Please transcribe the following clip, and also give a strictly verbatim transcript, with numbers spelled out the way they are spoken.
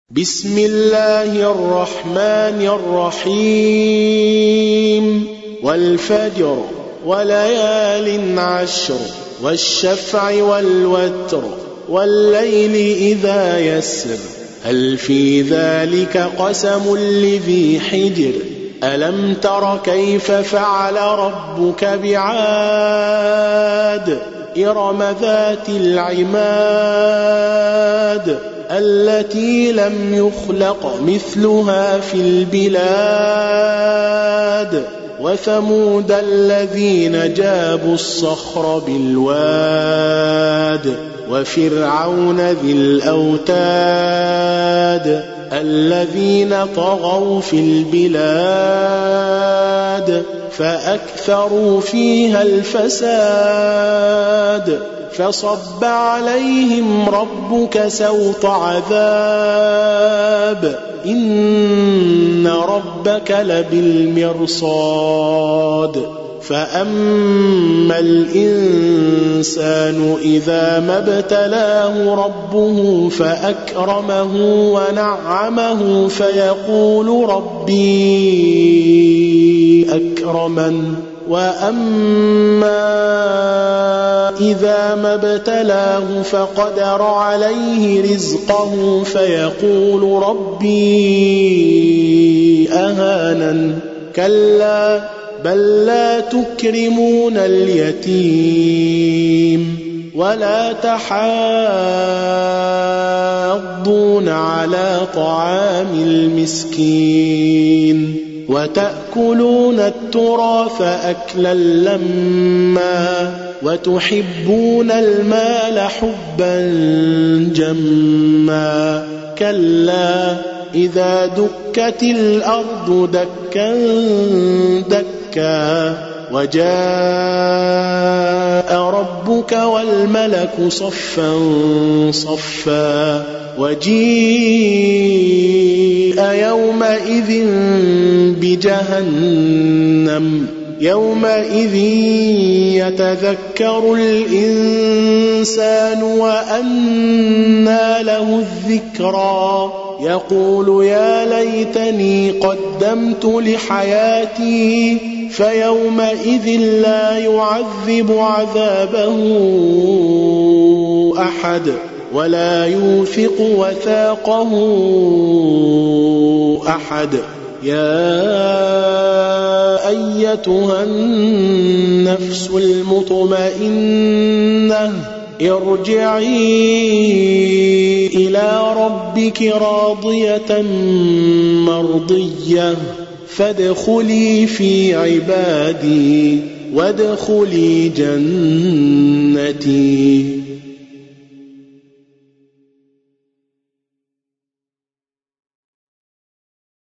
بسم الله الرحمن الرحيم والفجر وليال عشر والشفع والوتر والليل إذا يسر هل في ذلك قسم لذي حجر ألم تر كيف فعل ربك بعاد إرم ذات العماد التي لم يخلق مثلها في البلاد وثمود الذين جابوا الصخر بالواد وفرعون ذي الأوتاد الذين طغوا في البلاد فأكثروا فيها الفساد فصب عليهم ربك سوط عذاب إن ربك لبالمرصاد فأما الإنسان إذا ما ابتلاه ربه فأكرمه ونعمه فيقول ربي أكرمن وأما إذا ما ابتلاه فقدر عليه رزقه فيقول ربي أهانن كلا بل لا تكرمون اليتيم ولا تحاضون على طعام المسكين وتأكلون التراث أكلا لما وتحبون المال حبا جما كلا إذا دكت الأرض دكا دكا وجاء ربك والملك صفا صفا وجيء يومئذ بجهنم يومئذ يتذكر الإنسان وأنى له الذكرى يقول يا ليتني قدمت لحياتي فيومئذ لا يعذب عذابه أحد ولا يوثق وثاقه أحد يا أيتها النفس المطمئنة ارجعي إلى ربك راضية مرضية فادخلي في عبادي وادخلي جنتي